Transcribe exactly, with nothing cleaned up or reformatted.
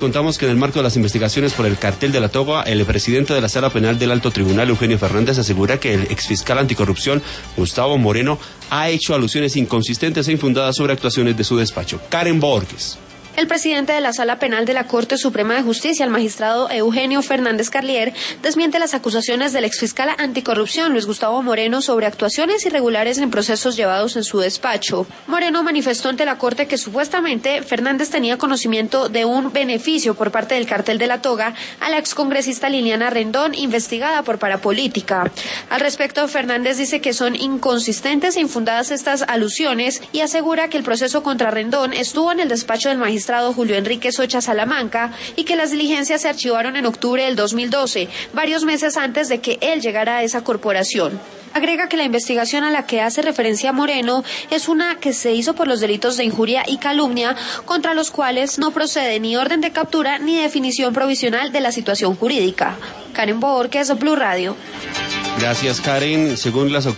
Contamos que en el marco de las investigaciones por el cartel de la toga, el presidente de la Sala Penal del Alto Tribunal, Eugenio Fernández, asegura que el exfiscal anticorrupción, Gustavo Moreno, ha hecho alusiones inconsistentes e infundadas sobre actuaciones de su despacho. Karen Borges. El presidente de la Sala Penal de la Corte Suprema de Justicia, el magistrado Eugenio Fernández Carlier, desmiente las acusaciones del exfiscal anticorrupción, Luis Gustavo Moreno, sobre actuaciones irregulares en procesos llevados en su despacho. Moreno manifestó ante la Corte que supuestamente Fernández tenía conocimiento de un beneficio por parte del cartel de la toga a la excongresista Liliana Rendón, investigada por parapolítica. Al respecto, Fernández dice que son inconsistentes e infundadas estas alusiones y asegura que el proceso contra Rendón estuvo en el despacho del magistrado Julio Enrique Socha Salamanca y que las diligencias se archivaron en octubre del dos mil doce, varios meses antes de que él llegara a esa corporación. Agrega que la investigación a la que hace referencia Moreno es una que se hizo por los delitos de injuria y calumnia, contra los cuales no procede ni orden de captura ni definición provisional de la situación jurídica. Karen Borges, Blue Radio. Gracias, Karen. Según las autoridades